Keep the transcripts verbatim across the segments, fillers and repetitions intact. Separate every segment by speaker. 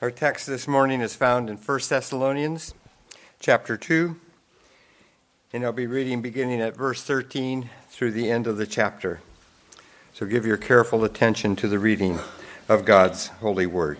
Speaker 1: Our text this morning is found in First Thessalonians chapter two, and I'll be reading beginning at verse thirteen through the end of the chapter. So give your careful attention to the reading of God's holy word.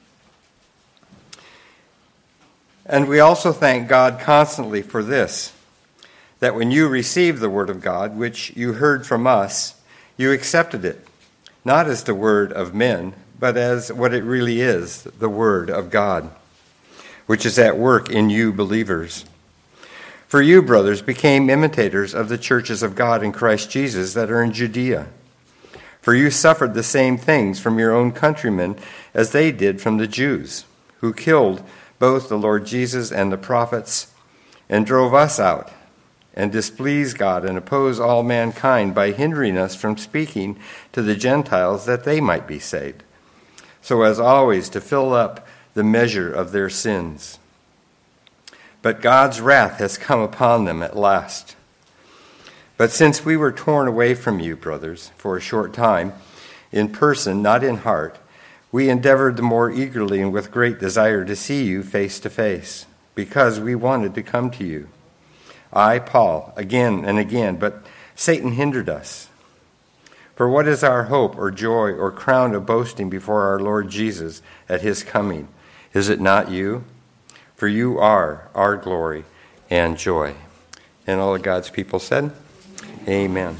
Speaker 1: And we also thank God constantly for this, that when you received the word of God, which you heard from us, you accepted it, not as the word of men, but as what it really is, the word of God, which is at work in you believers. For you, brothers, became imitators of the churches of God in Christ Jesus that are in Judea. For you suffered the same things from your own countrymen as they did from the Jews, who killed both the Lord Jesus and the prophets, and drove us out, and displease God and oppose all mankind by hindering us from speaking to the Gentiles that they might be saved, so as always to fill up the measure of their sins. But God's wrath has come upon them at last. But since we were torn away from you, brothers, for a short time, in person, not in heart, we endeavored the more eagerly and with great desire to see you face to face, because we wanted to come to you. I, Paul, again and again, but Satan hindered us. For what is our hope or joy or crown of boasting before our Lord Jesus at his coming? Is it not you? For you are our glory and joy. And all of God's people said, Amen.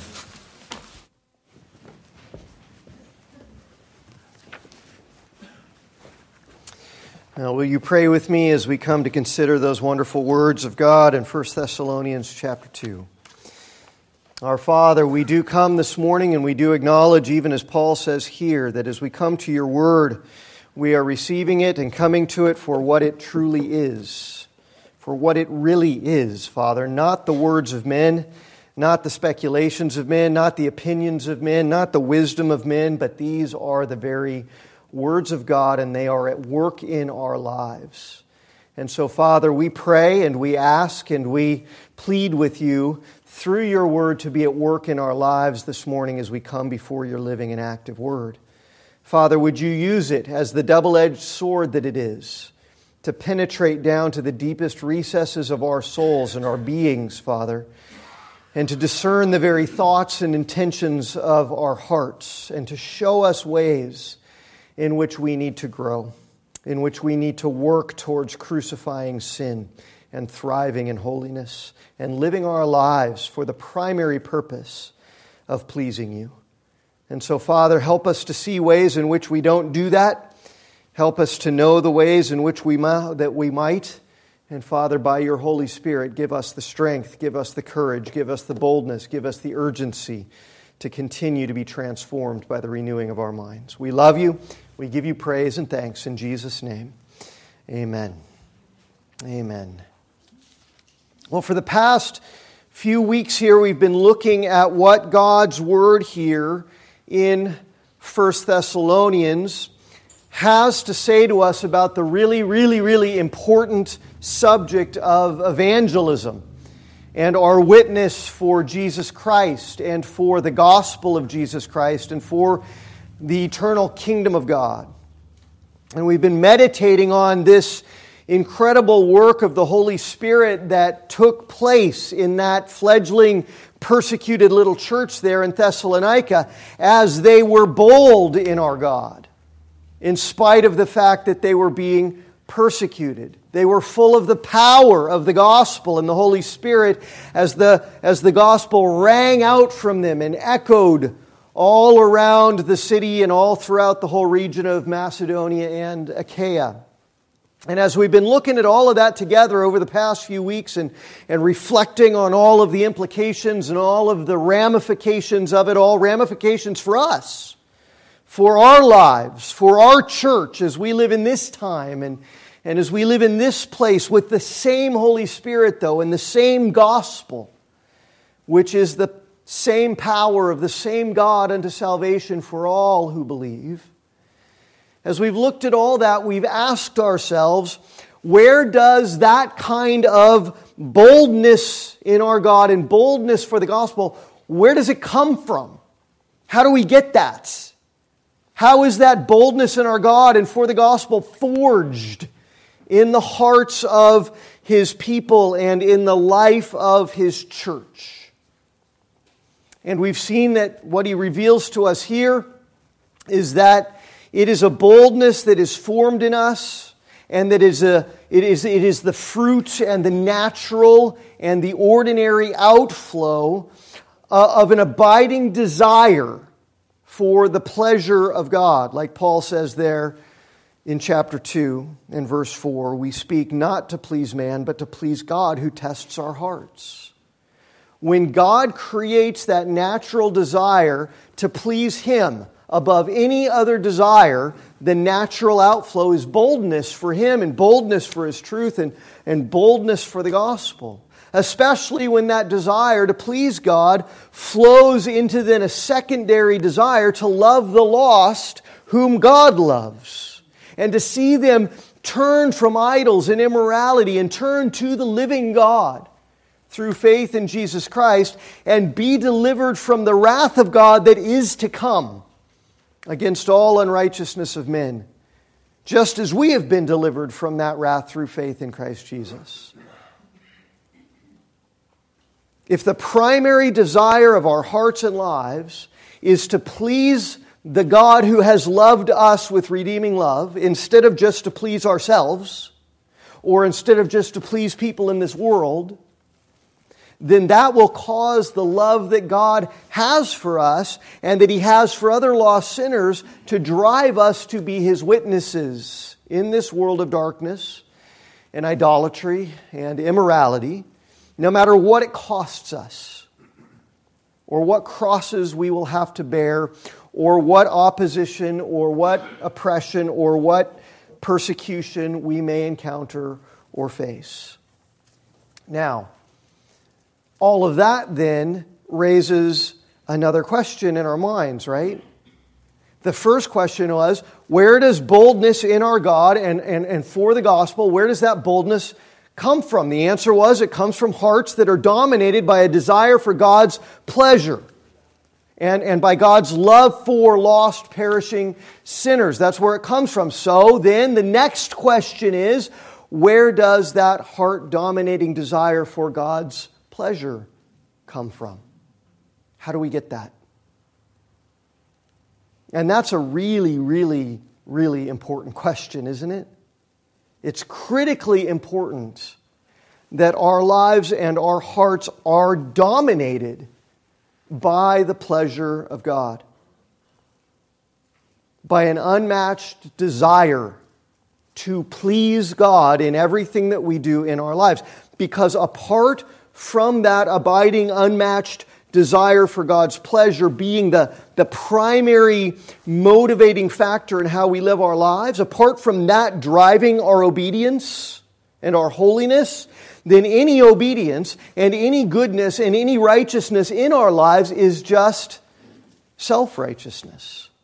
Speaker 2: Now, will you pray with me as we come to consider those wonderful words of God in First Thessalonians chapter two? Our Father, we do come this morning and we do acknowledge, even as Paul says here, that as we come to your word, we are receiving it and coming to it for what it truly is, for what it really is, Father, not the words of men, not the speculations of men, not the opinions of men, not the wisdom of men, but these are the very words of God, and they are at work in our lives. And so, Father, we pray and we ask and we plead with you through your word to be at work in our lives this morning as we come before your living and active word. Father, would you use it as the double-edged sword that it is to penetrate down to the deepest recesses of our souls and our beings, Father, and to discern the very thoughts and intentions of our hearts, and to show us ways in which we need to grow, in which we need to work towards crucifying sin and thriving in holiness and living our lives for the primary purpose of pleasing you. And so, Father, help us to see ways in which we don't do that. Help us to know the ways in which we ma- that we might. And Father, by your Holy Spirit, give us the strength, give us the courage, give us the boldness, give us the urgency to continue to be transformed by the renewing of our minds. We love you. We give you praise and thanks in Jesus' name. Amen. Amen. Well, for the past few weeks here, we've been looking at what God's Word here in First Thessalonians has to say to us about the really, really, really important subject of evangelism and our witness for Jesus Christ and for the gospel of Jesus Christ and for the eternal kingdom of God. And we've been meditating on this incredible work of the Holy Spirit that took place in that fledgling, persecuted little church there in Thessalonica as they were bold in our God, in spite of the fact that they were being persecuted. They were full of the power of the gospel and the Holy Spirit as the, as the gospel rang out from them and echoed all around the city and all throughout the whole region of Macedonia and Achaia. And as we've been looking at all of that together over the past few weeks and, and reflecting on all of the implications and all of the ramifications of it all, ramifications for us, for our lives, for our church as we live in this time and, and as we live in this place with the same Holy Spirit, though, and the same gospel, which is the same power of the same God unto salvation for all who believe. As we've looked at all that, we've asked ourselves, where does that kind of boldness in our God and boldness for the gospel, where does it come from? How do we get that? How is that boldness in our God and for the gospel forged in the hearts of His people and in the life of His church? And we've seen that what He reveals to us here is that it is a boldness that is formed in us, and that is a it is it is the fruit and the natural and the ordinary outflow uh, of an abiding desire for the pleasure of God. Like Paul says there in chapter two and verse four, we speak not to please man, but to please God who tests our hearts. When God creates that natural desire to please Him above any other desire, the natural outflow is boldness for Him and boldness for His truth and, and boldness for the gospel. Especially when that desire to please God flows into then a secondary desire to love the lost whom God loves, and to see them turn from idols and immorality and turn to the living God through faith in Jesus Christ and be delivered from the wrath of God that is to come against all unrighteousness of men, just as we have been delivered from that wrath through faith in Christ Jesus. If the primary desire of our hearts and lives is to please the God who has loved us with redeeming love, instead of just to please ourselves, or instead of just to please people in this world, then that will cause the love that God has for us and that He has for other lost sinners to drive us to be His witnesses in this world of darkness and idolatry and immorality, no matter what it costs us, or what crosses we will have to bear, or what opposition, or what oppression, or what persecution we may encounter or face. Now, all of that then raises another question in our minds, right? The first question was, where does boldness in our God and, and, and for the gospel, where does that boldness come from? The answer was, it comes from hearts that are dominated by a desire for God's pleasure and, and by God's love for lost, perishing sinners. That's where it comes from. So then the next question is, where does that heart-dominating desire for God's pleasure come from? How do we get that? And that's a really, really, really important question, isn't it? It's critically important that our lives and our hearts are dominated by the pleasure of God, by an unmatched desire to please God in everything that we do in our lives. Because apart from that abiding, unmatched desire for God's pleasure being the, the primary motivating factor in how we live our lives, apart from that driving our obedience and our holiness, then any obedience and any goodness and any righteousness in our lives is just self-righteousness,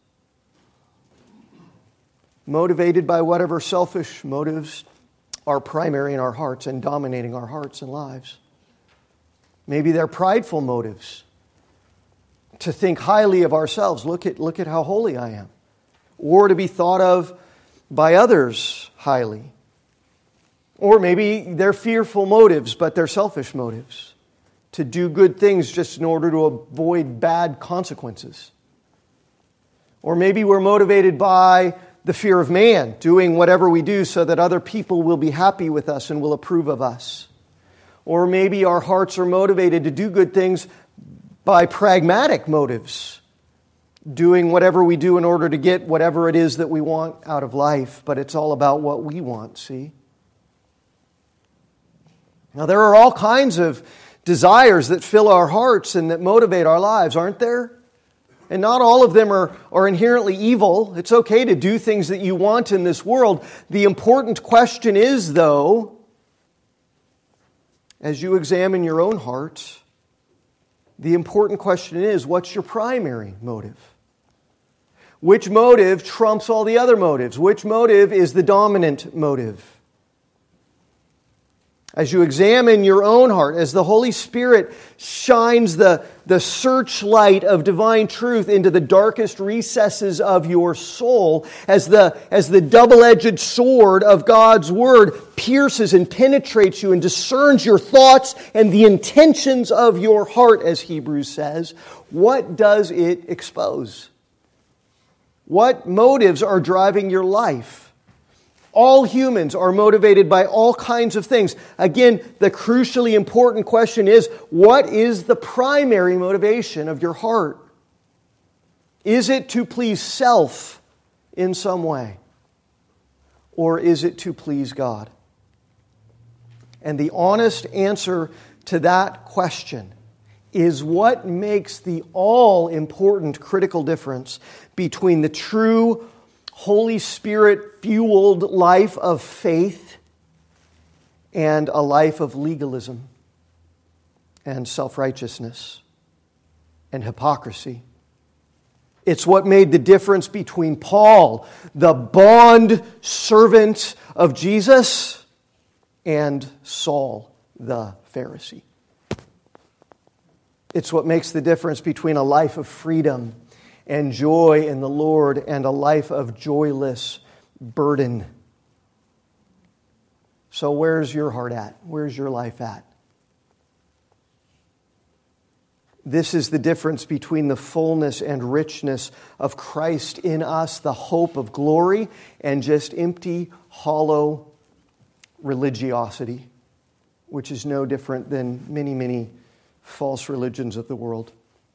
Speaker 2: motivated by whatever selfish motives are primary in our hearts and dominating our hearts and lives. Maybe they're prideful motives, to think highly of ourselves. Look at, look at how holy I am. Or to be thought of by others highly. Or maybe they're fearful motives, but they're selfish motives. To do good things just in order to avoid bad consequences. Or maybe we're motivated by the fear of man, doing whatever we do so that other people will be happy with us and will approve of us. Or maybe our hearts are motivated to do good things by pragmatic motives, doing whatever we do in order to get whatever it is that we want out of life, but it's all about what we want, see? Now, there are all kinds of desires that fill our hearts and that motivate our lives, aren't there? And not all of them are, are inherently evil. It's okay to do things that you want in this world. The important question is, though, as you examine your own heart, the important question is, what's your primary motive? Which motive trumps all the other motives? Which motive is the dominant motive? As you examine your own heart, as the Holy Spirit shines the, the searchlight of divine truth into the darkest recesses of your soul, as the, as the double-edged sword of God's Word pierces and penetrates you and discerns your thoughts and the intentions of your heart, as Hebrews says, what does it expose? What motives are driving your life? All humans are motivated by all kinds of things. Again, the crucially important question is, what is the primary motivation of your heart? Is it to please self in some way? Or is it to please God? And the honest answer to that question is what makes the all-important critical difference between the true Holy Spirit-fueled life of faith and a life of legalism and self-righteousness and hypocrisy. It's what made the difference between Paul, the bond servant of Jesus, and Saul, the Pharisee. It's what makes the difference between a life of freedom and joy in the Lord and a life of joyless burden. So where's your heart at? Where's your life at? This is the difference between the fullness and richness of Christ in us, the hope of glory, and just empty, hollow religiosity, which is no different than many, many false religions of the world.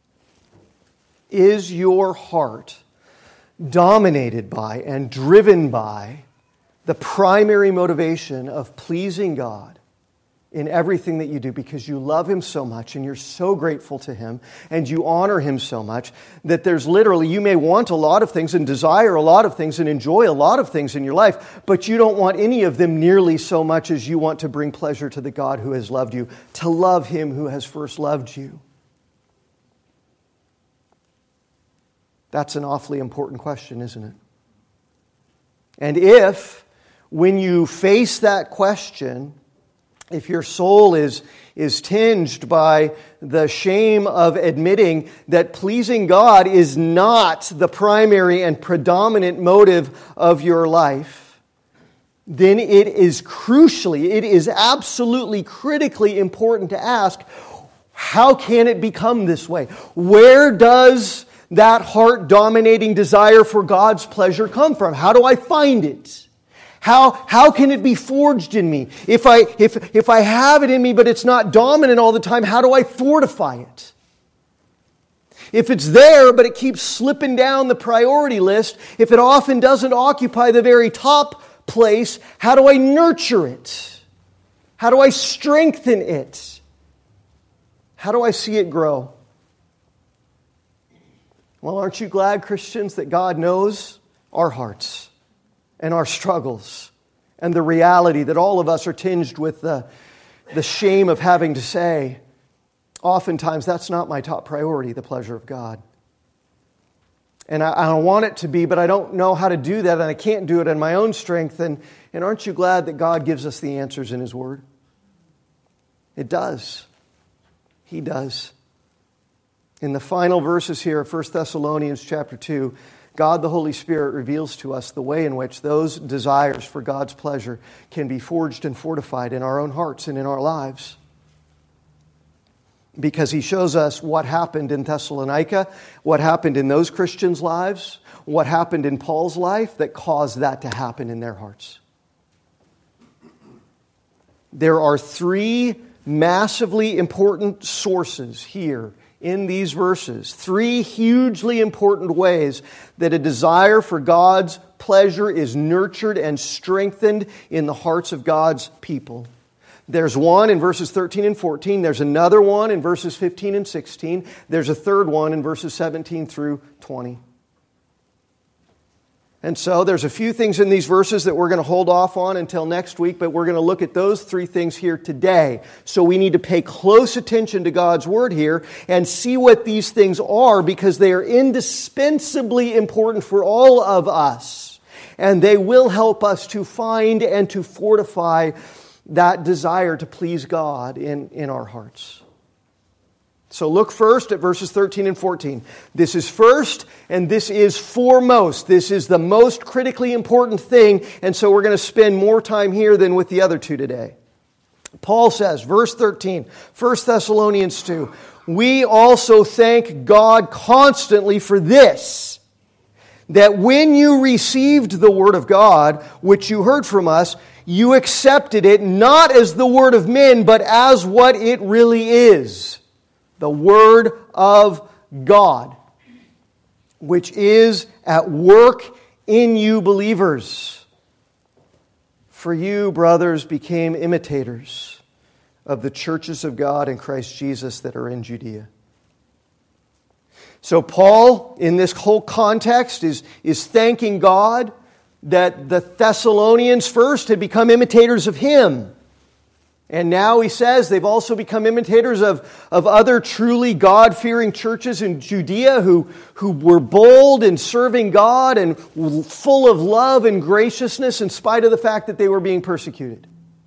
Speaker 2: Is your heart dominated by and driven by the primary motivation of pleasing God in everything that you do because you love Him so much and you're so grateful to Him and you honor Him so much that there's literally, you may want a lot of things and desire a lot of things and enjoy a lot of things in your life, but you don't want any of them nearly so much as you want to bring pleasure to the God who has loved you, to love Him who has first loved you? That's an awfully important question, isn't it? And if, when you face that question, if your soul is, is tinged by the shame of admitting that pleasing God is not the primary and predominant motive of your life, then it is crucially, it is absolutely critically important to ask, how can it become this way? Where does that heart-dominating desire for God's pleasure come from? How do I find it? How, how can it be forged in me? If I, if, if I have it in me but it's not dominant all the time, how do I fortify it? If it's there but it keeps slipping down the priority list, if it often doesn't occupy the very top place, how do I nurture it? How do I strengthen it? How do I see it grow? Well, aren't you glad, Christians, that God knows our hearts and our struggles and the reality that all of us are tinged with the, the shame of having to say, oftentimes, that's not my top priority, the pleasure of God. And I, I don't want it to be, but I don't know how to do that, and I can't do it in my own strength. And, and aren't you glad that God gives us the answers in His Word? It does. He does. In the final verses here of First Thessalonians chapter two, God the Holy Spirit reveals to us the way in which those desires for God's pleasure can be forged and fortified in our own hearts and in our lives. Because He shows us what happened in Thessalonica, what happened in those Christians' lives, what happened in Paul's life that caused that to happen in their hearts. There are three massively important sources here in these verses, three hugely important ways that a desire for God's pleasure is nurtured and strengthened in the hearts of God's people. There's one in verses thirteen and fourteen. There's another one in verses fifteen and sixteen. There's a third one in verses seventeen through twenty. And so there's a few things in these verses that we're going to hold off on until next week, but we're going to look at those three things here today. So we need to pay close attention to God's Word here and see what these things are, because they are indispensably important for all of us. And they will help us to find and to fortify that desire to please God in, in our hearts. So look first at verses thirteen and fourteen. This is first and this is foremost. This is the most critically important thing, and so we're going to spend more time here than with the other two today. Paul says, verse thirteen, First Thessalonians two, we also thank God constantly for this, that when you received the word of God, which you heard from us, you accepted it not as the word of men, but as what it really is. The Word of God, which is at work in you believers. For you, brothers, became imitators of the churches of God in Christ Jesus that are in Judea. So Paul, in this whole context, is, is thanking God that the Thessalonians first had become imitators of him. And now he says they've also become imitators of, of other truly God-fearing churches in Judea who, who were bold in serving God and full of love and graciousness in spite of the fact that they were being persecuted.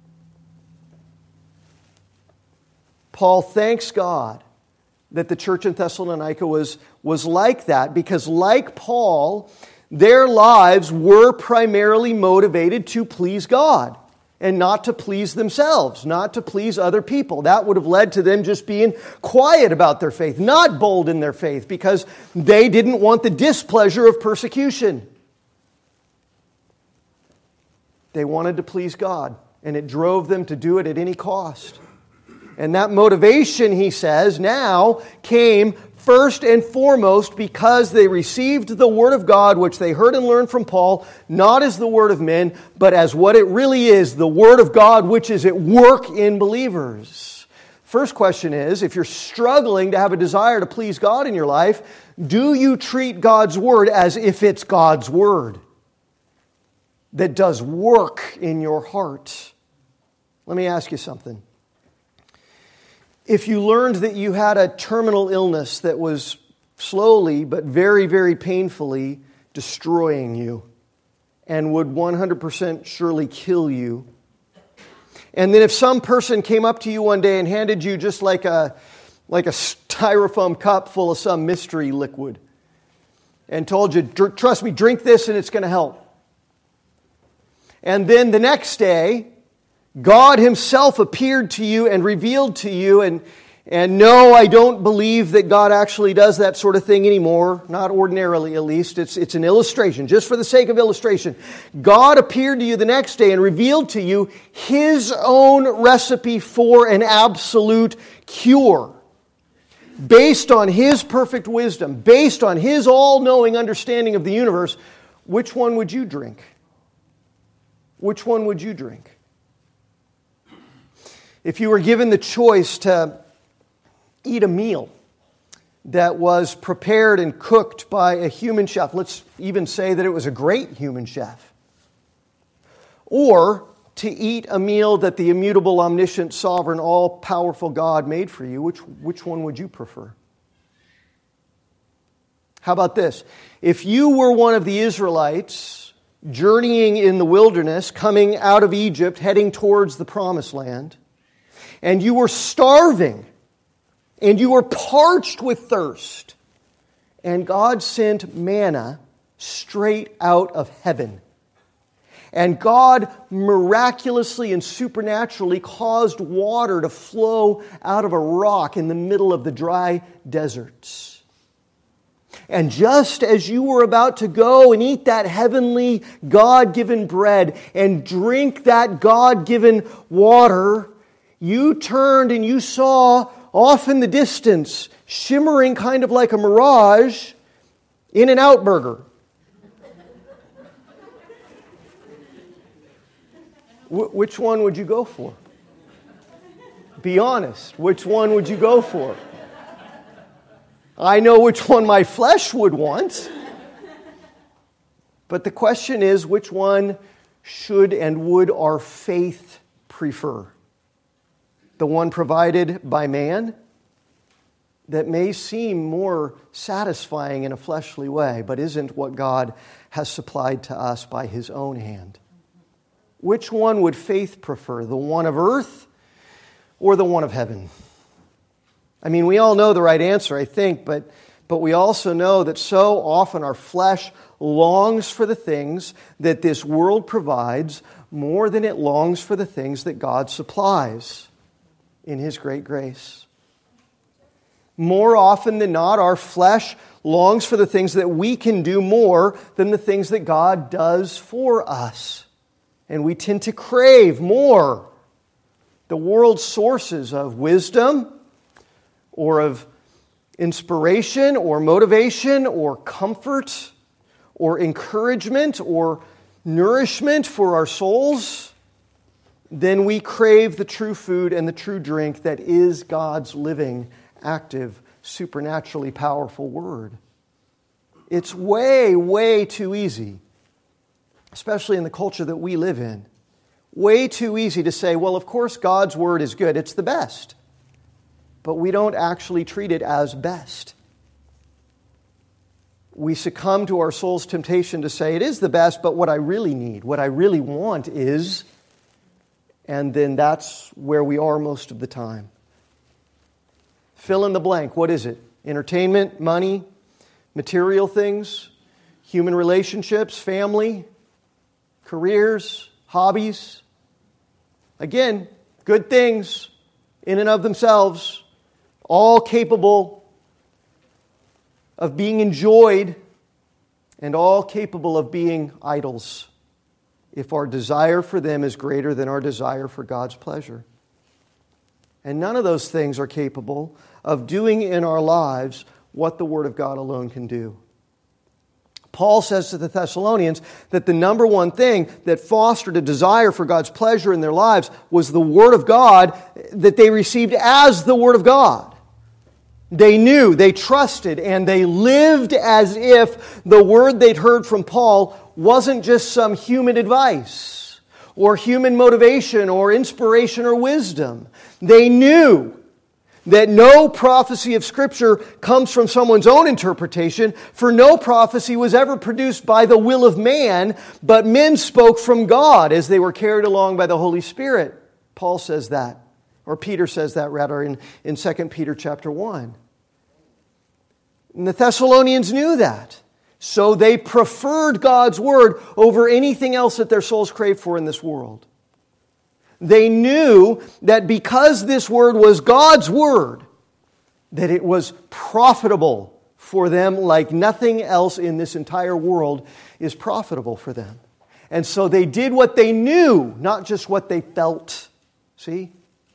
Speaker 2: Paul thanks God that the church in Thessalonica was, was like that because, like Paul, their lives were primarily motivated to please God. And not to please themselves, not to please other people. That would have led to them just being quiet about their faith, not bold in their faith, because they didn't want the displeasure of persecution. They wanted to please God, and it drove them to do it at any cost. And that motivation, he says, now came first and foremost because they received the Word of God, which they heard and learned from Paul, not as the Word of men, but as what it really is, the Word of God, which is at work in believers. First question is, if you're struggling to have a desire to please God in your life, do you treat God's Word as if it's God's Word that does work in your heart? Let me ask you something. If you learned that you had a terminal illness that was slowly but very, very painfully destroying you and would one hundred percent surely kill you, and then if some person came up to you one day and handed you just like a, like a styrofoam cup full of some mystery liquid and told you, trust me, drink this and it's going to help. And then the next day, God Himself appeared to you and revealed to you, and, and no, I don't believe that God actually does that sort of thing anymore, not ordinarily at least. It's, it's an illustration, just for the sake of illustration. God appeared to you the next day and revealed to you His own recipe for an absolute cure, based on His perfect wisdom, based on His all-knowing understanding of the universe. Which one would you drink? Which one would you drink? If you were given the choice to eat a meal that was prepared and cooked by a human chef, let's even say that it was a great human chef, or to eat a meal that the immutable, omniscient, sovereign, all-powerful God made for you, which, which one would you prefer? How about this? If you were one of the Israelites journeying in the wilderness, coming out of Egypt, heading towards the Promised Land, and you were starving, and you were parched with thirst, and God sent manna straight out of heaven. And God miraculously and supernaturally caused water to flow out of a rock in the middle of the dry deserts. And just as you were about to go and eat that heavenly God-given bread and drink that God-given water, you turned and you saw off in the distance, shimmering kind of like a mirage, In-N-Out Burger. Wh- which one would you go for? Be honest. Which one would you go for? I know which one my flesh would want. But the question is, which one should and would our faith prefer? The one provided by man that may seem more satisfying in a fleshly way, but isn't what God has supplied to us by His own hand. Which one would faith prefer, the one of earth or the one of heaven? I mean, we all know the right answer, I think, but, but we also know that so often our flesh longs for the things that this world provides more than it longs for the things that God supplies in His great grace. More often than not, our flesh longs for the things that we can do more than the things that God does for us. And we tend to crave more the world's sources of wisdom or of inspiration or motivation or comfort or encouragement or nourishment for our souls than we crave the true food and the true drink that is God's living, active, supernaturally powerful Word. It's way, way too easy, especially in the culture that we live in, way too easy to say, well, of course God's Word is good, it's the best. But we don't actually treat it as best. We succumb to our soul's temptation to say, it is the best, but what I really need, what I really want is, and then that's where we are most of the time. Fill in the blank. What is it? Entertainment, money, material things, human relationships, family, careers, hobbies. Again, good things in and of themselves, all capable of being enjoyed and all capable of being idols if our desire for them is greater than our desire for God's pleasure. And none of those things are capable of doing in our lives what the Word of God alone can do. Paul says to the Thessalonians that the number one thing that fostered a desire for God's pleasure in their lives was the Word of God that they received as the Word of God. They knew, they trusted, and they lived as if the word they'd heard from Paul wasn't just some human advice or human motivation or inspiration or wisdom. They knew that no prophecy of Scripture comes from someone's own interpretation, for no prophecy was ever produced by the will of man, but men spoke from God as they were carried along by the Holy Spirit. Paul says that. Or Peter says that rather in, in Second Peter chapter one. And the Thessalonians knew that. So they preferred God's Word over anything else that their souls craved for in this world. They knew that because this Word was God's Word, that it was profitable for them like nothing else in this entire world is profitable for them. And so they did what they knew, not just what they felt. See?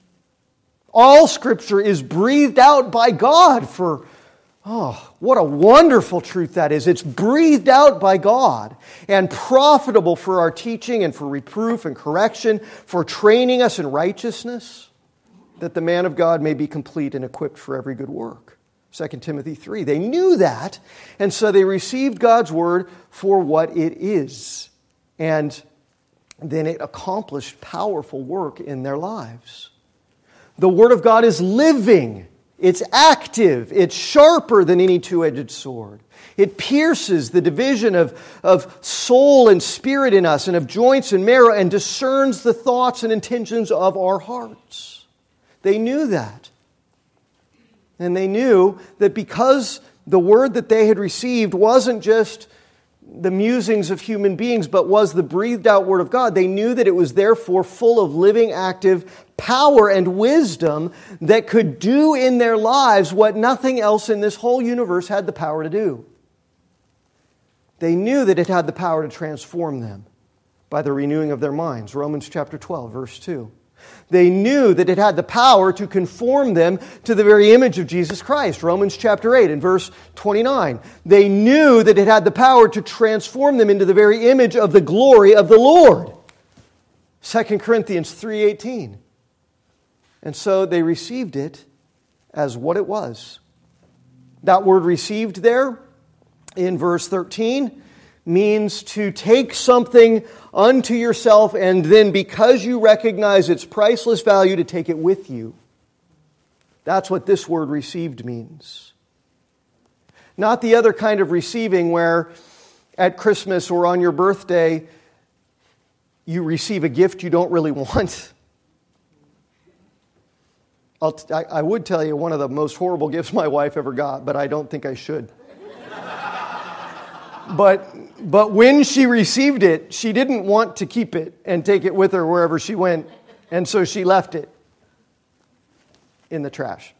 Speaker 2: All Scripture is breathed out by God for, oh, what a wonderful truth that is. It's breathed out by God and profitable for our teaching and for reproof and correction, for training us in righteousness, that the man of God may be complete and equipped for every good work. Second Timothy three. They knew that, and so they received God's Word for what it is. And then it accomplished powerful work in their lives. The Word of God is living. It's active. It's sharper than any two-edged sword. It pierces the division of, of soul and spirit in us and of joints and marrow and discerns the thoughts and intentions of our hearts. They knew that. And they knew that because the Word that they had received wasn't just the musings of human beings, but was the breathed out Word of God, they knew that it was therefore full of living, active power and wisdom that could do in their lives what nothing else in this whole universe had the power to do. They knew that it had the power to transform them by the renewing of their minds. Romans chapter twelve, verse two. They knew that it had the power to conform them to the very image of Jesus Christ. Romans chapter eight and verse twenty-nine. They knew that it had the power to transform them into the very image of the glory of the Lord. Second Corinthians three eighteen. And so they received it as what it was. That word received there in verse thirteen means to take something unto yourself and then, because you recognize its priceless value, to take it with you. That's what this word received means. Not the other kind of receiving where at Christmas or on your birthday you receive a gift you don't really want. I'll t- I, I would tell you one of the most horrible gifts my wife ever got, but I don't think I should. but but when she received it, she didn't want to keep it and take it with her wherever she went, and so she left it in the trash.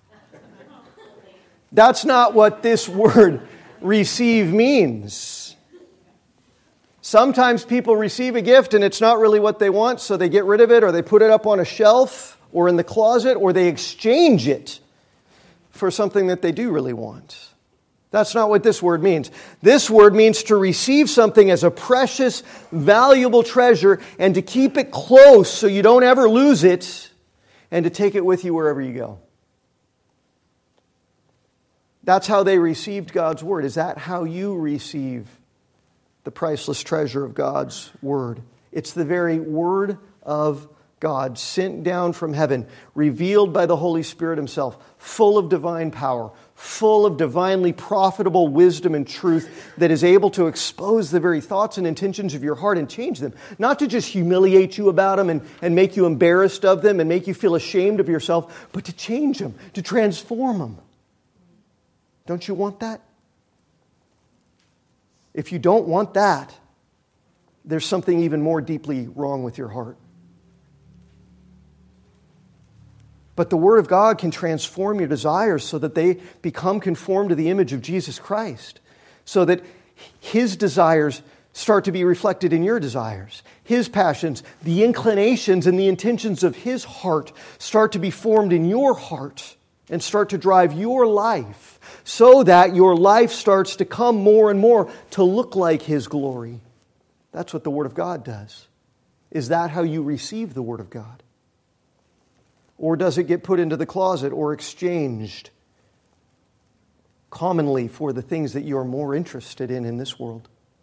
Speaker 2: That's not what this word receive means. Sometimes people receive a gift and it's not really what they want, so they get rid of it, or they put it up on a shelf or in the closet, or they exchange it for something that they do really want. That's not what this word means. This word means to receive something as a precious, valuable treasure and to keep it close so you don't ever lose it, and to take it with you wherever you go. That's how they received God's Word. Is that how you receive the priceless treasure of God's Word? It's the very Word of God, sent down from heaven, revealed by the Holy Spirit Himself, full of divine power, full of divinely profitable wisdom and truth that is able to expose the very thoughts and intentions of your heart and change them. Not to just humiliate you about them and, and make you embarrassed of them and make you feel ashamed of yourself, but to change them, to transform them. Don't you want that? If you don't want that, there's something even more deeply wrong with your heart. But the Word of God can transform your desires so that they become conformed to the image of Jesus Christ, so that His desires start to be reflected in your desires. His passions, the inclinations and the intentions of His heart start to be formed in your heart and start to drive your life, so that your life starts to come more and more to look like His glory. That's what the Word of God does. Is that how you receive the Word of God? Or does it get put into the closet or exchanged commonly for the things that you're more interested in in this world?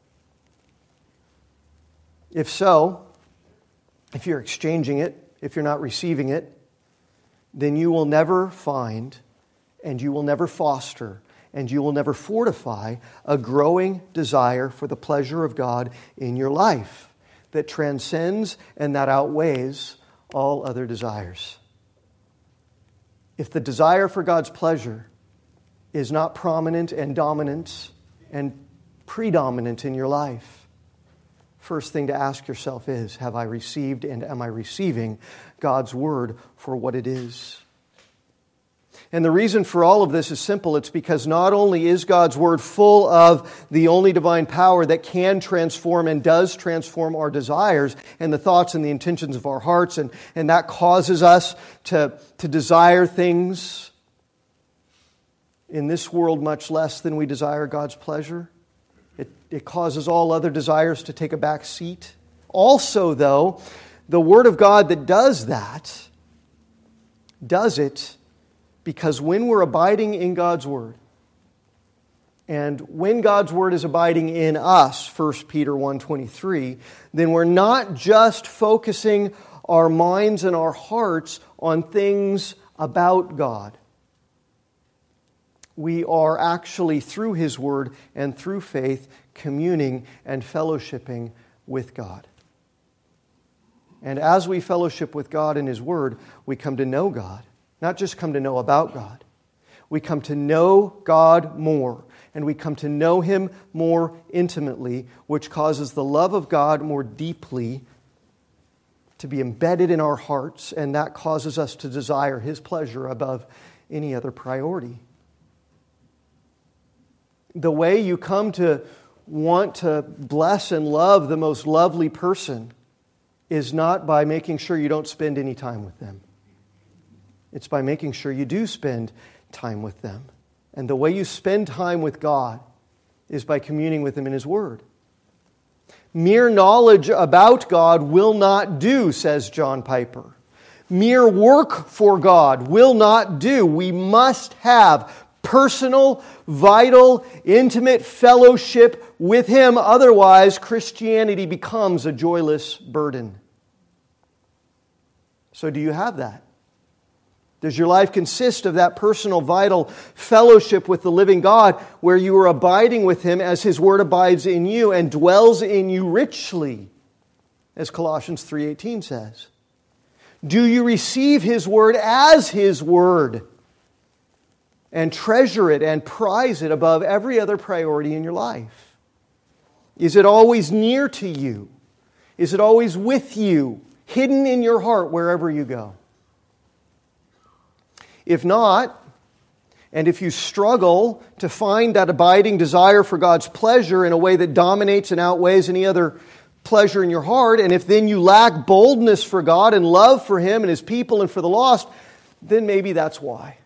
Speaker 2: If so, if you're exchanging it, if you're not receiving it, then you will never find, and you will never foster, and you will never fortify a growing desire for the pleasure of God in your life that transcends and that outweighs all other desires. If the desire for God's pleasure is not prominent and dominant and predominant in your life, first thing to ask yourself is, have I received and am I receiving God's Word for what it is? And the reason for all of this is simple. It's because not only is God's Word full of the only divine power that can transform and does transform our desires and the thoughts and the intentions of our hearts, and, and that causes us to, to desire things in this world much less than we desire God's pleasure. It, it causes all other desires to take a back seat. Also, though, the Word of God that does that, does it because when we're abiding in God's Word, and when God's Word is abiding in us, First Peter one twenty-three, then we're not just focusing our minds and our hearts on things about God. We are actually, through His Word and through faith, communing and fellowshipping with God. And as we fellowship with God in His Word, we come to know God. Not just come to know about God. We come to know God more. And we come to know Him more intimately, which causes the love of God more deeply to be embedded in our hearts. And that causes us to desire His pleasure above any other priority. The way you come to want to bless and love the most lovely person is not by making sure you don't spend any time with them. It's by making sure you do spend time with them. And the way you spend time with God is by communing with Him in His Word. Mere knowledge about God will not do, says John Piper. Mere work for God will not do. We must have personal, vital, intimate fellowship with Him. Otherwise, Christianity becomes a joyless burden. So do you have that? Does your life consist of that personal, vital fellowship with the living God where you are abiding with Him as His Word abides in you and dwells in you richly? as Colossians three eighteen says? Do you receive His Word as His Word and treasure it and prize it above every other priority in your life? Is it always near to you? Is it always with you, hidden in your heart wherever you go? If not, and if you struggle to find that abiding desire for God's pleasure in a way that dominates and outweighs any other pleasure in your heart, and if then you lack boldness for God and love for Him and His people and for the lost, then maybe that's why.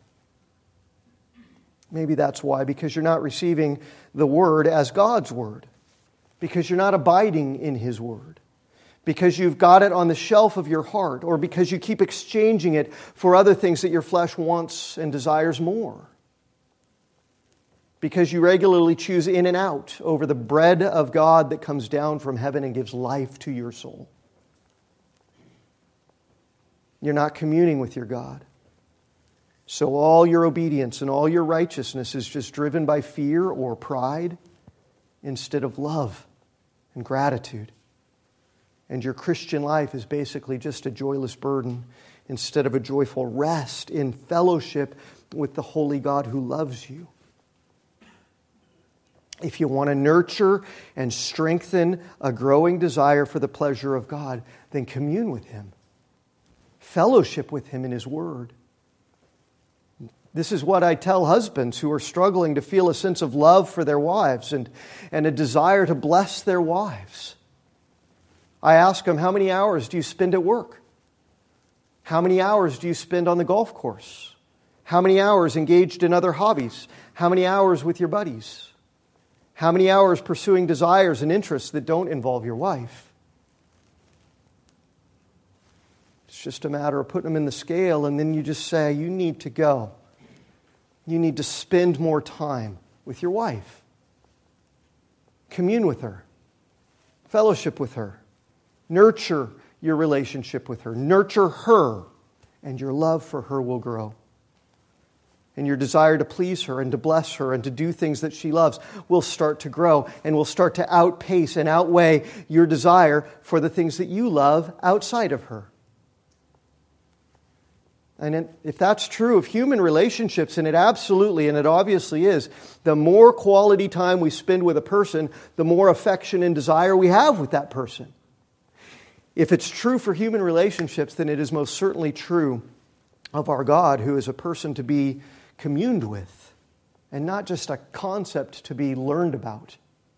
Speaker 2: Maybe that's why, because you're not receiving the Word as God's Word, because you're not abiding in His Word, because you've got it on the shelf of your heart, or because you keep exchanging it for other things that your flesh wants and desires more. Because you regularly choose in and out over the bread of God that comes down from heaven and gives life to your soul. You're not communing with your God. So all your obedience and all your righteousness is just driven by fear or pride instead of love and gratitude. And your Christian life is basically just a joyless burden instead of a joyful rest in fellowship with the holy God who loves you. If you want to nurture and strengthen a growing desire for the pleasure of God, then commune with Him. Fellowship with Him in His Word. This is what I tell husbands who are struggling to feel a sense of love for their wives and, and a desire to bless their wives. I ask them, how many hours do you spend at work? How many hours do you spend on the golf course? How many hours engaged in other hobbies? How many hours with your buddies? How many hours pursuing desires and interests that don't involve your wife? It's just a matter of putting them in the scale, and then you just say, you need to go. You need to spend more time with your wife. Commune with her. Fellowship with her. Nurture your relationship with her. Nurture her, and your love for her will grow. And your desire to please her and to bless her and to do things that she loves will start to grow and will start to outpace and outweigh your desire for the things that you love outside of her. And if that's true of human relationships, and it absolutely and it obviously is, the more quality time we spend with a person, the more affection and desire we have with that person. If it's true for human relationships, then it is most certainly true of our God, who is a person to be communed with, and not just a concept to be learned about.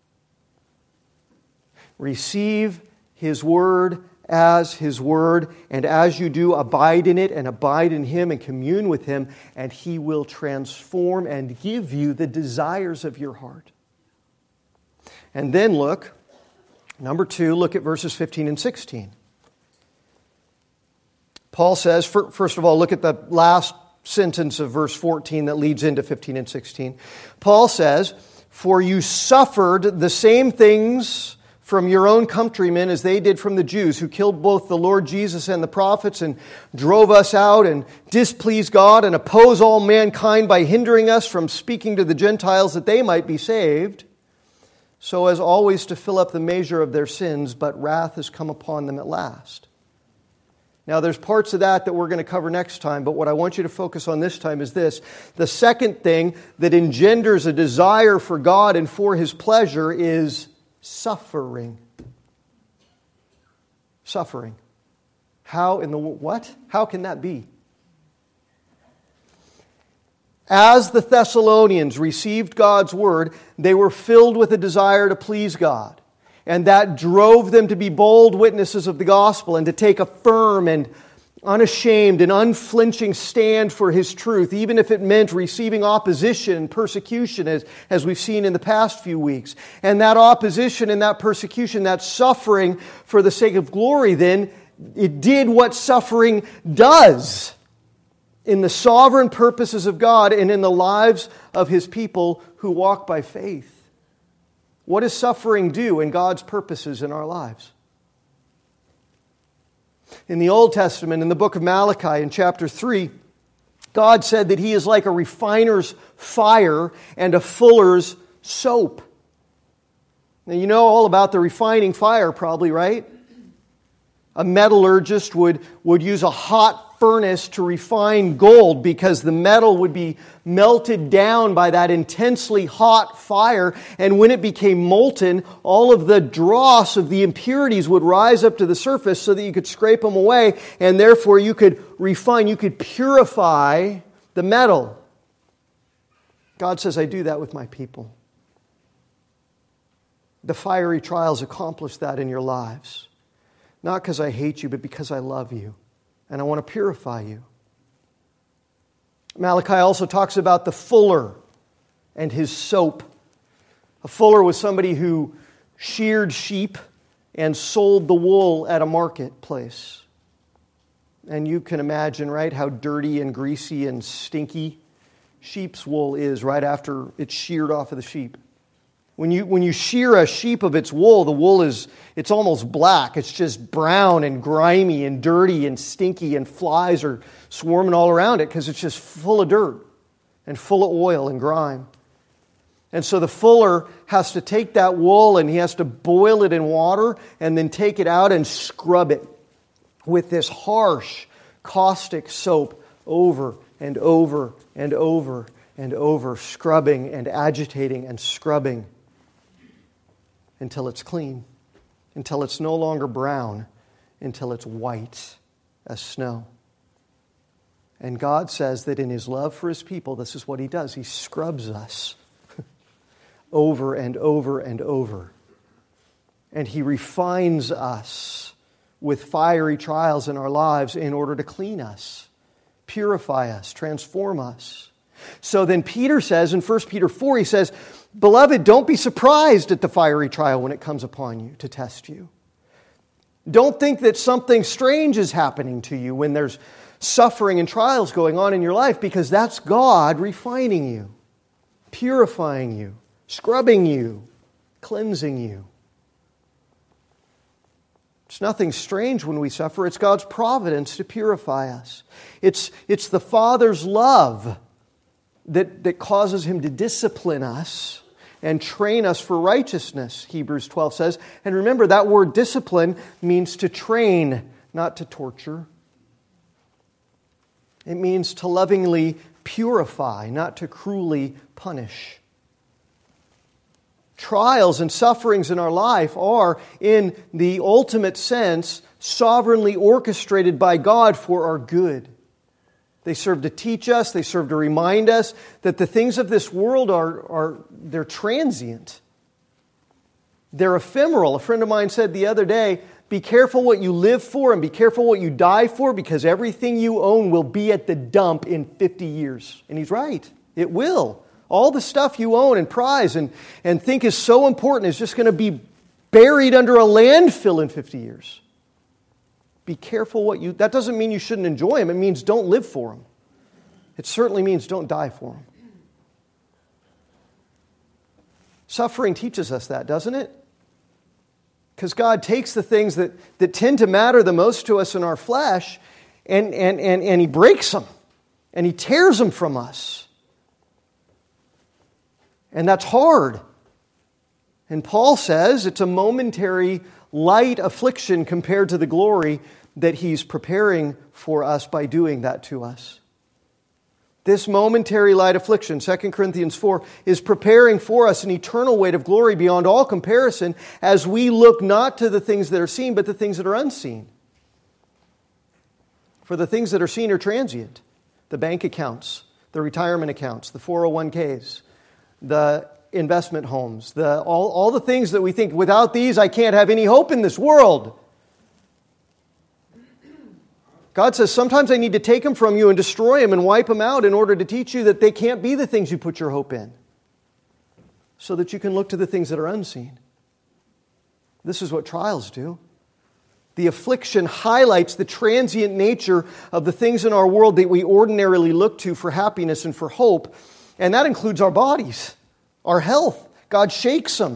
Speaker 2: Receive His Word as His Word, and as you do, abide in it and abide in Him and commune with Him, and He will transform and give you the desires of your heart. And then look, number two, look at verses fifteen and sixteen. Paul says, first of all, look at the last sentence of verse fourteen that leads into fifteen and sixteen. Paul says, "For you suffered the same things from your own countrymen as they did from the Jews, who killed both the Lord Jesus and the prophets and drove us out and displeased God and oppose all mankind by hindering us from speaking to the Gentiles that they might be saved, so as always to fill up the measure of their sins, but wrath has come upon them at last." Now, there's parts of that that we're going to cover next time, but what I want you to focus on this time is this. The second thing that engenders a desire for God and for His pleasure is suffering. Suffering. How in the what? How can that be? As the Thessalonians received God's Word, they were filled with a desire to please God. And that drove them to be bold witnesses of the gospel and to take a firm and unashamed and unflinching stand for His truth, even if it meant receiving opposition and persecution, as, as we've seen in the past few weeks. And that opposition and that persecution, that suffering for the sake of glory, then, it did what suffering does in the sovereign purposes of God and in the lives of His people who walk by faith. What does suffering do in God's purposes in our lives? In the Old Testament, in the book of Malachi, in chapter three, God said that He is like a refiner's fire and a fuller's soap. Now, you know all about the refining fire, probably, right? A metallurgist would, would use a hot furnace to refine gold because the metal would be melted down by that intensely hot fire. And when it became molten, all of the dross of the impurities would rise up to the surface so that you could scrape them away. And therefore you could refine, you could purify the metal. God says, I do that with my people. The fiery trials accomplish that in your lives. Not because I hate you, but because I love you. And I want to purify you. Malachi also talks about the fuller and his soap. A fuller was somebody who sheared sheep and sold the wool at a marketplace. And you can imagine, right, how dirty and greasy and stinky sheep's wool is right after it's sheared off of the sheep. When you when you shear a sheep of its wool, the wool is, it's almost black. It's just brown and grimy and dirty and stinky, and flies are swarming all around it because it's just full of dirt and full of oil and grime. And so the fuller has to take that wool and he has to boil it in water and then take it out and scrub it with this harsh, caustic soap over and over and over and over, scrubbing and agitating and scrubbing until it's clean, until it's no longer brown, until it's white as snow. And God says that in His love for His people, this is what He does. He scrubs us over and over and over. And He refines us with fiery trials in our lives in order to clean us, purify us, transform us. So then Peter says in First Peter four, he says, Beloved, don't be surprised at the fiery trial when it comes upon you to test you. Don't think that something strange is happening to you when there's suffering and trials going on in your life, because that's God refining you, purifying you, scrubbing you, cleansing you. It's nothing strange when we suffer. It's God's providence to purify us. It's, it's the Father's love that, that causes Him to discipline us and train us for righteousness, Hebrews twelve says. And remember, that word discipline means to train, not to torture. It means to lovingly purify, not to cruelly punish. Trials and sufferings in our life are, in the ultimate sense, sovereignly orchestrated by God for our good. They serve to teach us, they serve to remind us that the things of this world are, are they're transient. They're ephemeral. A friend of mine said the other day, be careful what you live for and be careful what you die for, because everything you own will be at the dump in fifty years. And he's right. It will. All the stuff you own and prize and, and think is so important is just going to be buried under a landfill in fifty years. Be careful what you... That doesn't mean you shouldn't enjoy them. It means don't live for them. It certainly means don't die for them. Suffering teaches us that, doesn't it? Because God takes the things that, that tend to matter the most to us in our flesh and, and, and, and He breaks them. And He tears them from us. And that's hard. And Paul says it's a momentary light affliction compared to the glory that He's preparing for us by doing that to us. This momentary light affliction, Second Corinthians four, is preparing for us an eternal weight of glory beyond all comparison as we look not to the things that are seen, but the things that are unseen. For the things that are seen are transient. The bank accounts, the retirement accounts, the four oh one k's, the investment homes, the all, all the things that we think, without these I can't have any hope in this world. God says, sometimes I need to take them from you and destroy them and wipe them out in order to teach you that they can't be the things you put your hope in, so that you can look to the things that are unseen. This is what trials do. The affliction highlights the transient nature of the things in our world that we ordinarily look to for happiness and for hope, and that includes our bodies, our health. God shakes them.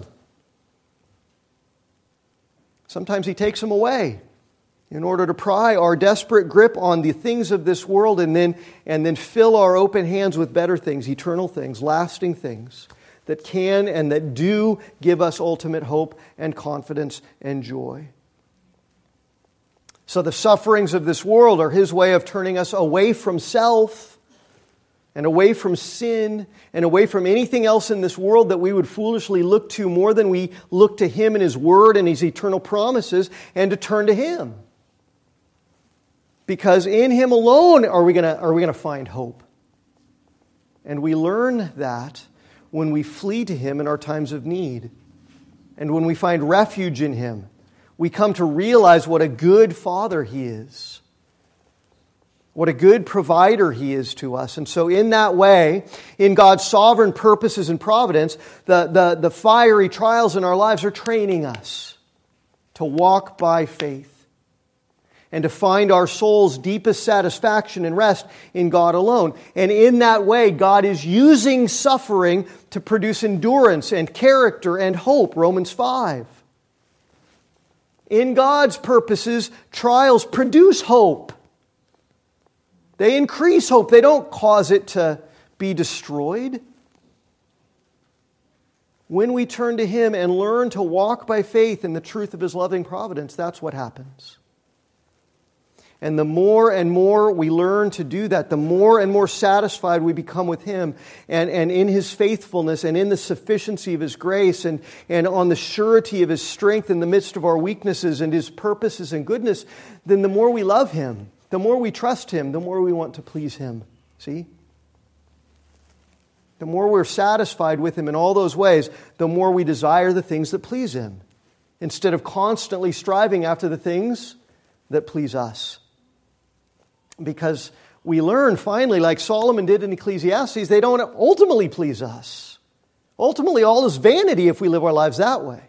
Speaker 2: Sometimes He takes them away in order to pry our desperate grip on the things of this world and then, and then fill our open hands with better things, eternal things, lasting things that can and that do give us ultimate hope and confidence and joy. So the sufferings of this world are His way of turning us away from self and away from sin and away from anything else in this world that we would foolishly look to more than we look to Him and His Word and His eternal promises, and to turn to Him. Because in Him alone are we going to are we going to find hope. And we learn that when we flee to Him in our times of need. And when we find refuge in Him, we come to realize what a good Father He is. What a good provider He is to us. And so in that way, in God's sovereign purposes and providence, the, the, the fiery trials in our lives are training us to walk by faith and to find our soul's deepest satisfaction and rest in God alone. And in that way, God is using suffering to produce endurance and character and hope, Romans five. In God's purposes, trials produce hope. They increase hope. They don't cause it to be destroyed. When we turn to Him and learn to walk by faith in the truth of His loving providence, that's what happens. And the more and more we learn to do that, the more and more satisfied we become with Him and, and in His faithfulness and in the sufficiency of His grace and, and on the surety of His strength in the midst of our weaknesses and His purposes and goodness, then the more we love Him, the more we trust Him, the more we want to please Him. See? The more we're satisfied with Him in all those ways, the more we desire the things that please Him, instead of constantly striving after the things that please us. Because we learn finally, like Solomon did in Ecclesiastes, they don't ultimately please us. Ultimately, all is vanity if we live our lives that way.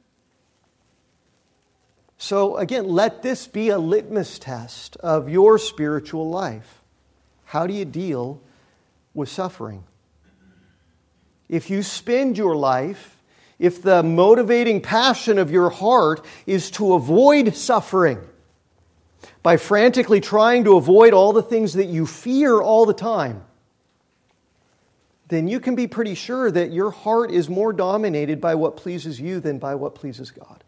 Speaker 2: So again, let this be a litmus test of your spiritual life. How do you deal with suffering? If you spend your life, if the motivating passion of your heart is to avoid suffering, by frantically trying to avoid all the things that you fear all the time, then you can be pretty sure that your heart is more dominated by what pleases you than by what pleases God,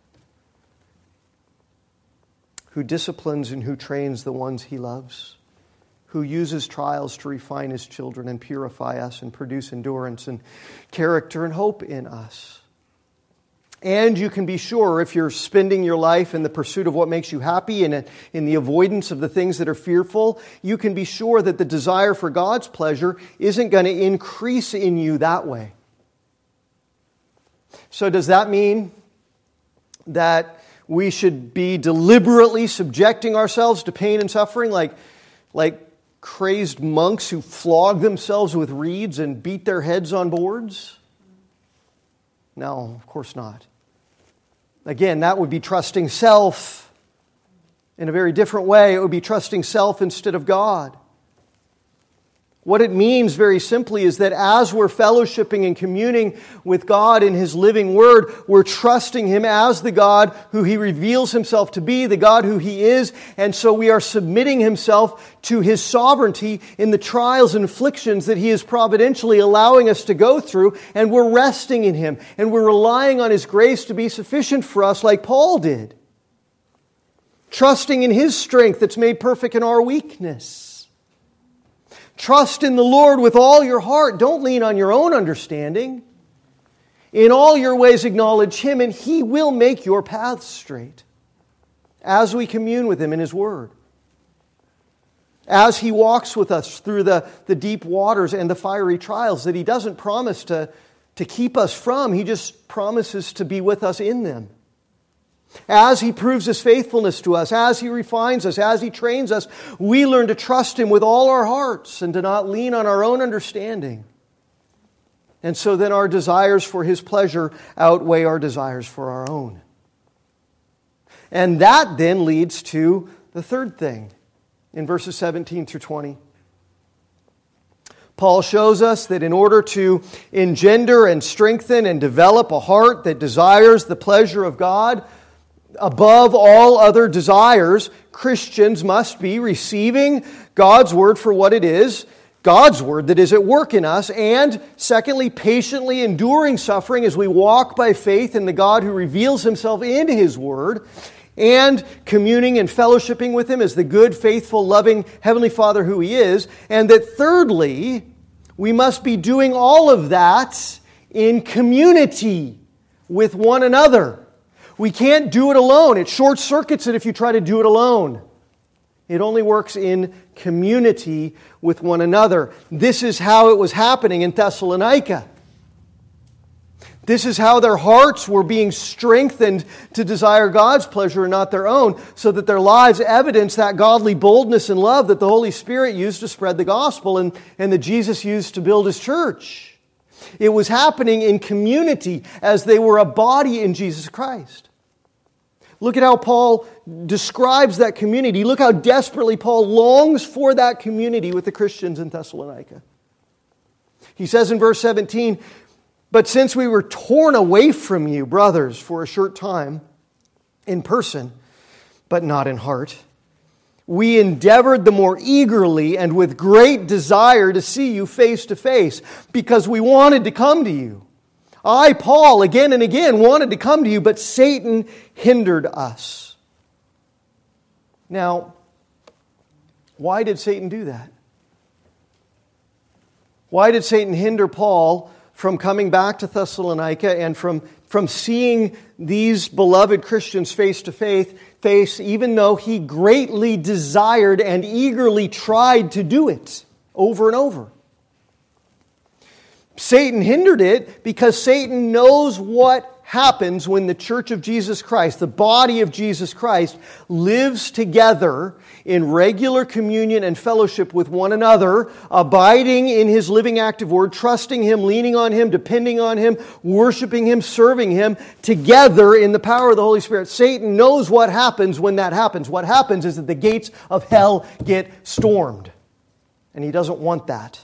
Speaker 2: who disciplines and who trains the ones He loves, who uses trials to refine His children and purify us and produce endurance and character and hope in us. And you can be sure, if you're spending your life in the pursuit of what makes you happy and in the avoidance of the things that are fearful, you can be sure that the desire for God's pleasure isn't going to increase in you that way. So does that mean that we should be deliberately subjecting ourselves to pain and suffering like, like crazed monks who flog themselves with reeds and beat their heads on boards? No, of course not. Again, that would be trusting self in a very different way. It would be trusting self instead of God. What it means very simply is that as we're fellowshipping and communing with God in His living Word, we're trusting Him as the God who He reveals Himself to be, the God who He is, and so we are submitting Himself to His sovereignty in the trials and afflictions that He is providentially allowing us to go through, and we're resting in Him, and we're relying on His grace to be sufficient for us like Paul did. Trusting in His strength that's made perfect in our weakness. Trust in the Lord with all your heart. Don't lean on your own understanding. In all your ways acknowledge Him, and He will make your paths straight as we commune with Him in His Word. As He walks with us through the, the deep waters and the fiery trials that He doesn't promise to, to keep us from. He just promises to be with us in them. As He proves His faithfulness to us, as He refines us, as He trains us, we learn to trust Him with all our hearts and to not lean on our own understanding. And so then our desires for His pleasure outweigh our desires for our own. And that then leads to the third thing in verses seventeen through twenty. Paul shows us that in order to engender and strengthen and develop a heart that desires the pleasure of God, above all other desires, Christians must be receiving God's Word for what it is, God's Word that is at work in us, and secondly, patiently enduring suffering as we walk by faith in the God who reveals Himself in His Word, and communing and fellowshipping with Him as the good, faithful, loving Heavenly Father who He is. And that thirdly, we must be doing all of that in community with one another. We can't do it alone. It short circuits it if you try to do it alone. It only works in community with one another. This is how it was happening in Thessalonica. This is how their hearts were being strengthened to desire God's pleasure and not their own, so that their lives evidence that godly boldness and love that the Holy Spirit used to spread the gospel and, and that Jesus used to build His church. It was happening in community as they were a body in Jesus Christ. Look at how Paul describes that community. Look how desperately Paul longs for that community with the Christians in Thessalonica. He says in verse seventeen, "But since we were torn away from you, brothers, for a short time, in person, but not in heart, we endeavored the more eagerly and with great desire to see you face to face, because we wanted to come to you. I, Paul, again and again wanted to come to you, but Satan hindered us." Now, why did Satan do that? Why did Satan hinder Paul from coming back to Thessalonica and from, from seeing these beloved Christians face to face, face, even though he greatly desired and eagerly tried to do it over and over? Satan hindered it because Satan knows what happens when the church of Jesus Christ, the body of Jesus Christ, lives together in regular communion and fellowship with one another, abiding in His living active word, trusting Him, leaning on Him, depending on Him, worshiping Him, serving Him, together in the power of the Holy Spirit. Satan knows what happens when that happens. What happens is that the gates of hell get stormed. And he doesn't want that.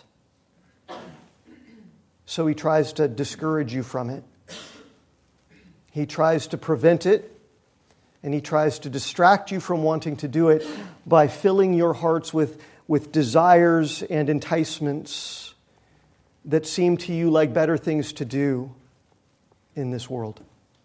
Speaker 2: So he tries to discourage you from it. He tries to prevent it. And he tries to distract you from wanting to do it by filling your hearts with, with desires and enticements that seem to you like better things to do in this world.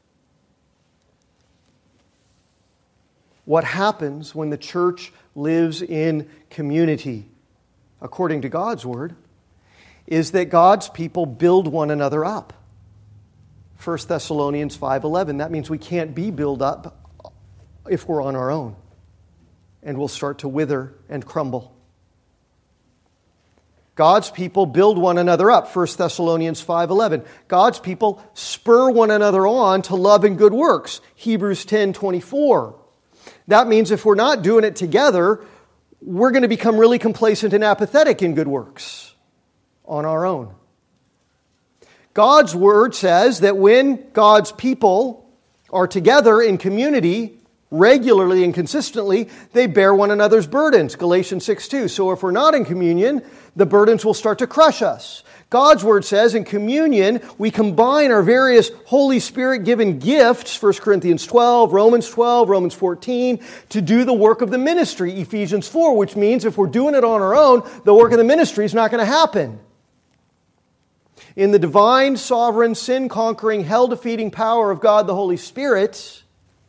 Speaker 2: What happens when the church lives in community, according to God's Word, is that God's people build one another up. First Thessalonians five eleven. That means we can't be built up if we're on our own. And we'll start to wither and crumble. God's people build one another up. First Thessalonians five eleven. God's people spur one another on to love and good works. Hebrews ten twenty-four. That means if we're not doing it together, we're going to become really complacent and apathetic in good works on our own. God's Word says that when God's people are together in community, regularly and consistently, they bear one another's burdens. Galatians six two. So if we're not in communion, the burdens will start to crush us. God's Word says in communion, we combine our various Holy Spirit-given gifts, First Corinthians twelve, Romans twelve, Romans fourteen, to do the work of the ministry, Ephesians four, which means if we're doing it on our own, the work of the ministry is not going to happen. In the divine, sovereign, sin-conquering, hell-defeating power of God the Holy Spirit,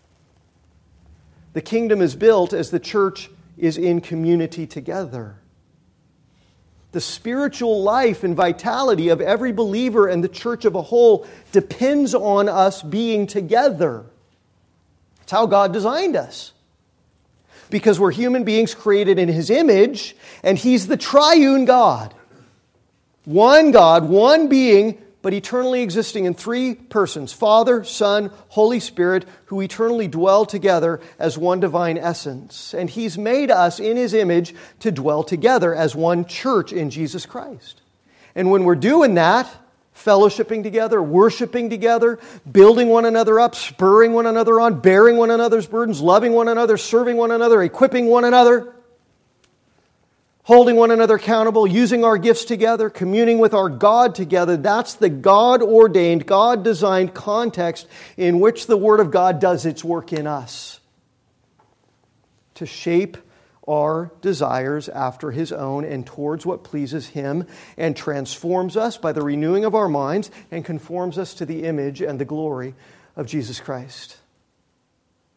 Speaker 2: the kingdom is built as the church is in community together. The spiritual life and vitality of every believer and the church of a whole depends on us being together. It's how God designed us. Because we're human beings created in His image, and He's the triune God. One God, one being, but eternally existing in three persons, Father, Son, Holy Spirit, who eternally dwell together as one divine essence. And He's made us in His image to dwell together as one church in Jesus Christ. And when we're doing that, fellowshipping together, worshiping together, building one another up, spurring one another on, bearing one another's burdens, loving one another, serving one another, equipping one another, holding one another accountable, using our gifts together, communing with our God together. That's the God-ordained, God-designed context in which the Word of God does its work in us to shape our desires after His own and towards what pleases Him, and transforms us by the renewing of our minds and conforms us to the image and the glory of Jesus Christ.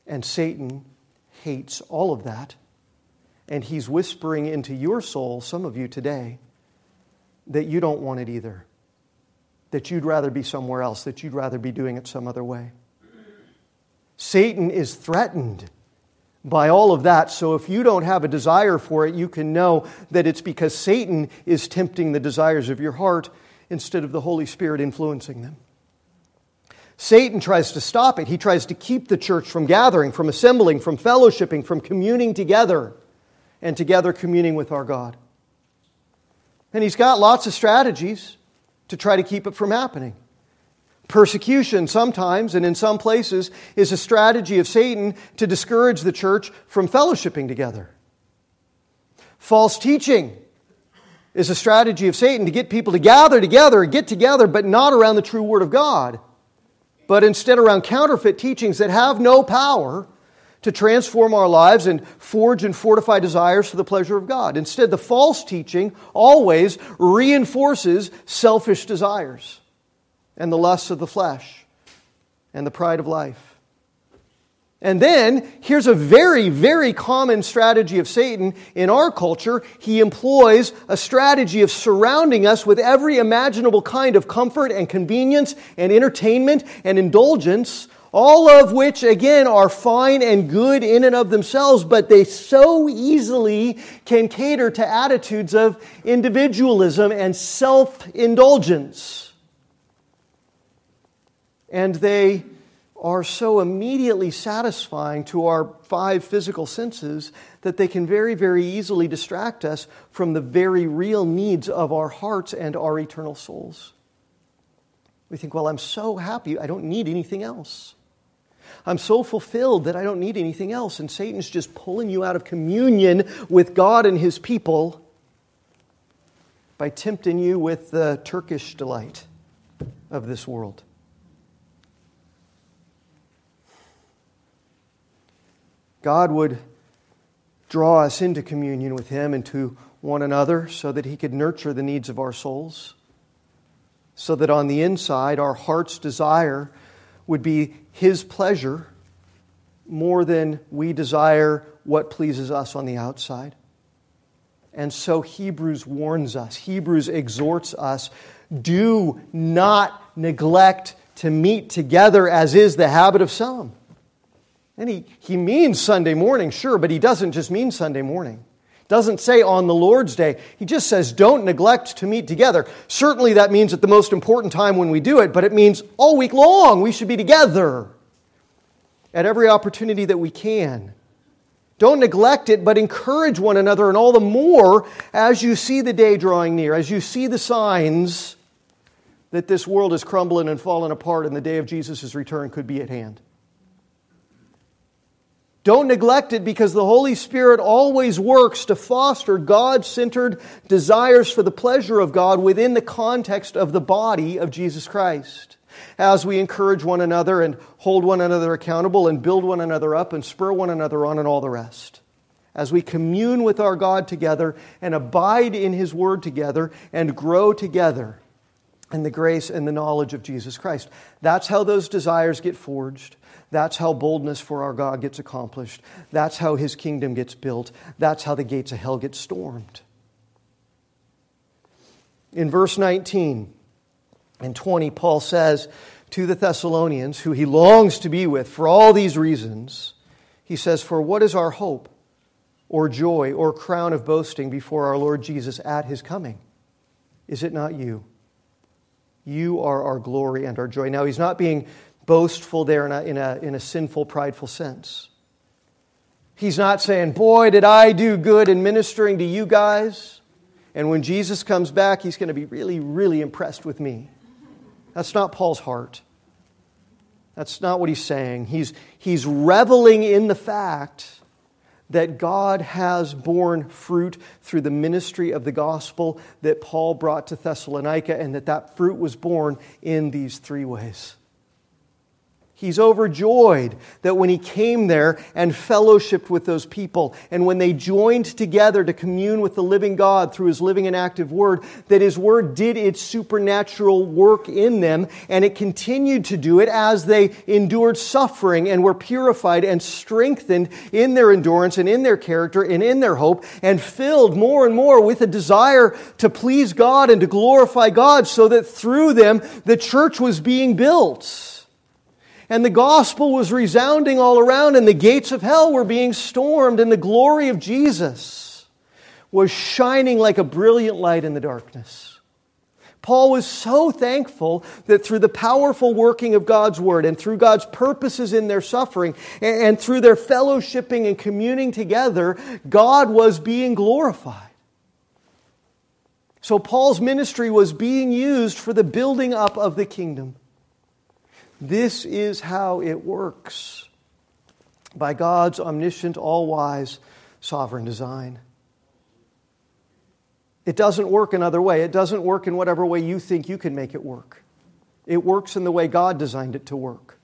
Speaker 2: And Satan hates all of that. And he's whispering into your soul, some of you today, that you don't want it either. That you'd rather be somewhere else, that you'd rather be doing it some other way. Satan is threatened by all of that, so if you don't have a desire for it, you can know that it's because Satan is tempting the desires of your heart instead of the Holy Spirit influencing them. Satan tries to stop it. He tries to keep the church from gathering, from assembling, from fellowshipping, from communing together, and together communing with our God. And he's got lots of strategies to try to keep it from happening. Persecution sometimes, and in some places, is a strategy of Satan to discourage the church from fellowshipping together. False teaching is a strategy of Satan to get people to gather together, get together, but not around the true Word of God, but instead around counterfeit teachings that have no power to transform our lives and forge and fortify desires for the pleasure of God. Instead, the false teaching always reinforces selfish desires and the lusts of the flesh and the pride of life. And then, here's a very, very common strategy of Satan in our culture. He employs a strategy of surrounding us with every imaginable kind of comfort and convenience and entertainment and indulgence, all of which, again, are fine and good in and of themselves, but they so easily can cater to attitudes of individualism and self-indulgence. And they are so immediately satisfying to our five physical senses that they can very, very easily distract us from the very real needs of our hearts and our eternal souls. We think, well, I'm so happy, I don't need anything else. I'm so fulfilled that I don't need anything else. And Satan's just pulling you out of communion with God and His people by tempting you with the Turkish delight of this world. God would draw us into communion with Him and to one another so that He could nurture the needs of our souls, so that on the inside our heart's desire would be His pleasure more than we desire what pleases us on the outside. And so Hebrews warns us, Hebrews exhorts us, do not neglect to meet together as is the habit of some. And he, he means Sunday morning, sure, but he doesn't just mean Sunday morning. Doesn't say on the Lord's Day. He just says don't neglect to meet together. Certainly that means at the most important time when we do it, but it means all week long we should be together at every opportunity that we can. Don't neglect it, but encourage one another, and all the more as you see the day drawing near, as you see the signs that this world is crumbling and falling apart and the day of Jesus' return could be at hand. Don't neglect it because the Holy Spirit always works to foster God-centered desires for the pleasure of God within the context of the body of Jesus Christ. As we encourage one another and hold one another accountable and build one another up and spur one another on and all the rest. As we commune with our God together and abide in His Word together and grow together in the grace and the knowledge of Jesus Christ. That's how those desires get forged. That's how boldness for our God gets accomplished. That's how His kingdom gets built. That's how the gates of hell get stormed. In verse nineteen and twenty, Paul says to the Thessalonians, who he longs to be with for all these reasons, he says, "For what is our hope or joy or crown of boasting before our Lord Jesus at His coming? Is it not you? You are our glory and our joy." Now, he's not being boastful there in a, in a, in a sinful, prideful sense. He's not saying, boy, did I do good in ministering to you guys, and when Jesus comes back, He's going to be really, really impressed with me. That's not Paul's heart. That's not what he's saying. He's, he's reveling in the fact that God has borne fruit through the ministry of the gospel that Paul brought to Thessalonica, and that that fruit was born in these three ways. He's overjoyed that when he came there and fellowshiped with those people, and when they joined together to commune with the living God through His living and active Word, that His Word did its supernatural work in them, and it continued to do it as they endured suffering and were purified and strengthened in their endurance and in their character and in their hope, and filled more and more with a desire to please God and to glorify God, so that through them the church was being built. And the gospel was resounding all around, and the gates of hell were being stormed, and the glory of Jesus was shining like a brilliant light in the darkness. Paul was so thankful that through the powerful working of God's Word and through God's purposes in their suffering and through their fellowshipping and communing together, God was being glorified. So Paul's ministry was being used for the building up of the kingdom. This is how it works, by God's omniscient, all-wise, sovereign design. It doesn't work another way. It doesn't work in whatever way you think you can make it work. It works in the way God designed it to work.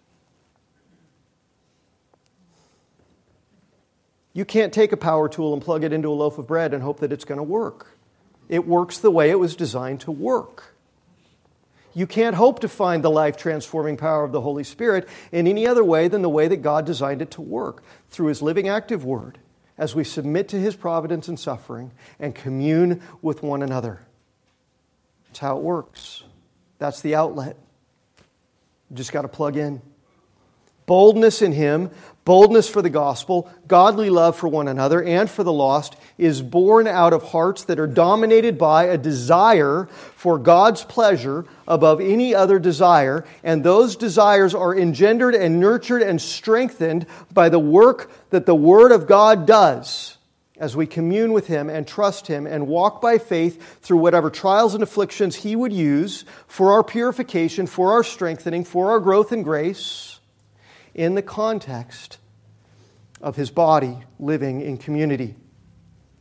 Speaker 2: You can't take a power tool and plug it into a loaf of bread and hope that it's going to work. It works the way it was designed to work. You can't hope to find the life-transforming power of the Holy Spirit in any other way than the way that God designed it to work, through His living, active Word, as we submit to His providence and suffering and commune with one another. That's how it works. That's the outlet. You just got to plug in. Boldness in Him, boldness for the gospel, godly love for one another and for the lost is born out of hearts that are dominated by a desire for God's pleasure above any other desire, and those desires are engendered and nurtured and strengthened by the work that the Word of God does as we commune with Him and trust Him and walk by faith through whatever trials and afflictions He would use for our purification, for our strengthening, for our growth in grace, in the context of His body living in community.